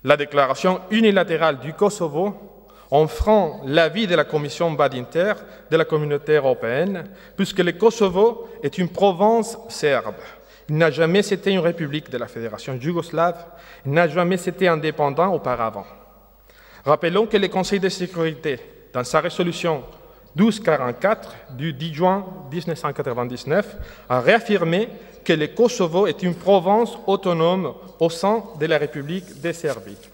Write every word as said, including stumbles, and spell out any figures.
La déclaration unilatérale du Kosovo enfreint l'avis de la commission Badinter de la Communauté européenne, puisque le Kosovo est une province serbe. Il n'a jamais été une république de la Fédération yougoslave, il n'a jamais été indépendant auparavant. Rappelons que le Conseil de sécurité, dans sa résolution douze quarante-quatre du dix juin mille neuf cent quatre-vingt-dix-neuf, a réaffirmé que le Kosovo est une province autonome au sein de la République de Serbie.